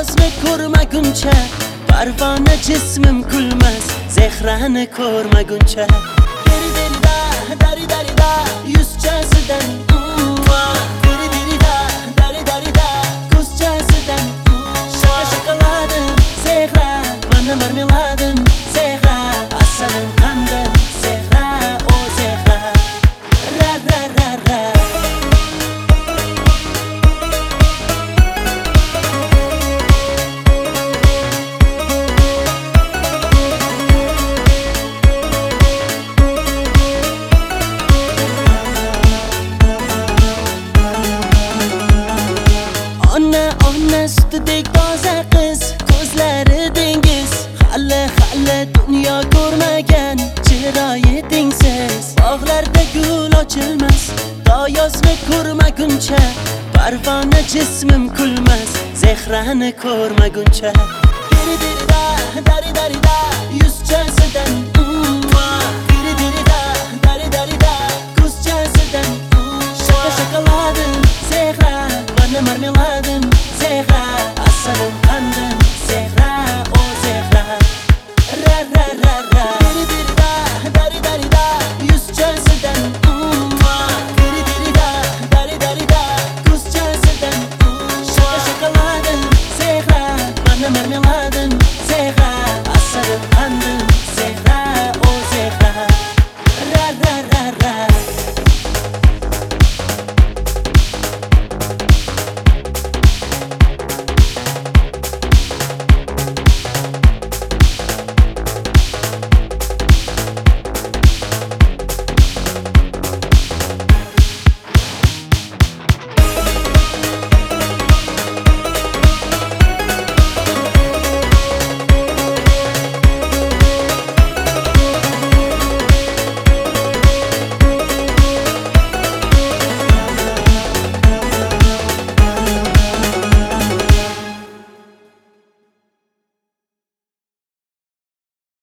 Yozni ko'rmaguncha parvona jismim kulmas, zehrani ko'rmaguncha. Deri-derida, dari-darida, yuzchasidan deri-derida, dari-darida, ko'zchasidan shokoladim, zehra, mana marmeladim, zehra, asalim qandim, zehra, o zehra, ra-ra-ra-ra. Ona sutidek toza qiz, ko'zlari dengiz, hali dunyo ko'rmagan chiroyi tengsiz. Bog'larda gul ochilmas, to yozni ko'rmaguncha parvona jismim kulmas, zehrani ko'rmaguncha. Deri-derida, dari-darida, yuzchasidan deri-derida, dari-darida, ko'zchasidan shokoladim, zehra, mana marmelad